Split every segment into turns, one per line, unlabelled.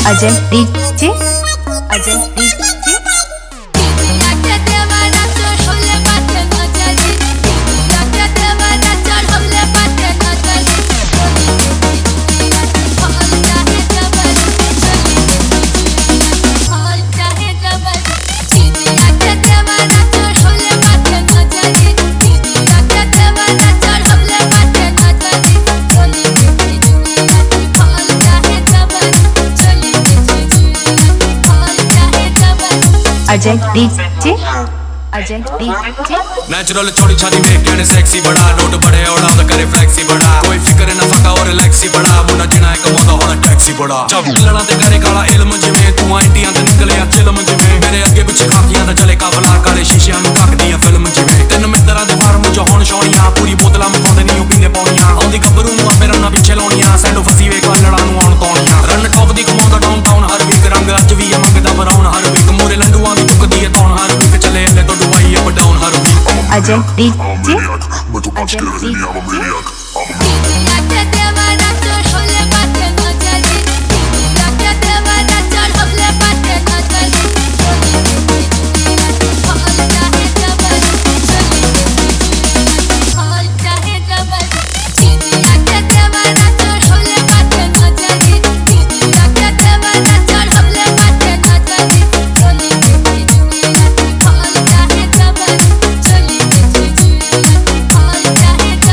Ajay DJ Ajay DJ Ajay DJ Ajay DJ
natural छोड़ी छाती में कहने सेक्सी बड़ा नोट बड़े और तो करे फ्लेक्सी बड़ा कोई फिक्र न फका और रिलैक्सी बड़ा मुन्ना जिना एक मोदा होना टैक्सी बड़ा जब लड़ा ते करे काला इल्म जिਵੇਂ तू आंटियां ते निकले आ चिलम जिਵੇਂ मेरे अगे पीछे खाकियां दा चले काफला काले शीशियां नु तकदियां फिल्म जिਵੇਂ ਤਿੰਨ ਮਿੱਤਰਾਂ ਦੇ ਫਾਰਮ ਚ ਹੁਣ ਛੋਣੀਆਂ ਪੂਰੀ ਬੋਤਲਾਂ ਮਖਾਉਂਦੇ ਨਹੀਂ ਪੀਂਦੇ ਪੌਣੀਆਂ ਆਉਂਦੀ ਗੱਭਰੂ ਨੂੰ ਆਪੇ ਰੰਨਾ ਪਿੱਛੇ ਲਾਉਣੀਆਂ ਸੈਂਡੋ ਫਸੀ ਵੇ ਲੜਾ ਨੂੰ ਆਉਣ ਤੌਣੀਆਂ ਰਨ ਟੌਪ ਦੀ ਕਮਾਉਂਦਾ ਡਾਊਨਟਾਊਨ ਹਰ ਵੀਕ ਰੰਗ ਅੱਜ ਵੀ ਆ ਮੰਗਦਾ ਬਰਾਉਨ ਹਰ ਵੀਕ ਮੋਰੇ ਲੰਡੂਆਂ ਦੀ ਚੁੱਕਦੀ ਏ ਤੌਣ ਹਰ ਵੀਕ ਚੱਲੇ ਲੈ ਤੋਂ ਦੁਬਈ ਅਪ ਡਾਊਨ ਹਰ week
Ajay DJ Ajay DJ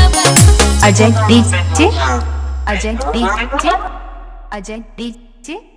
Ajay DJ Ajay DJ Ajay DJ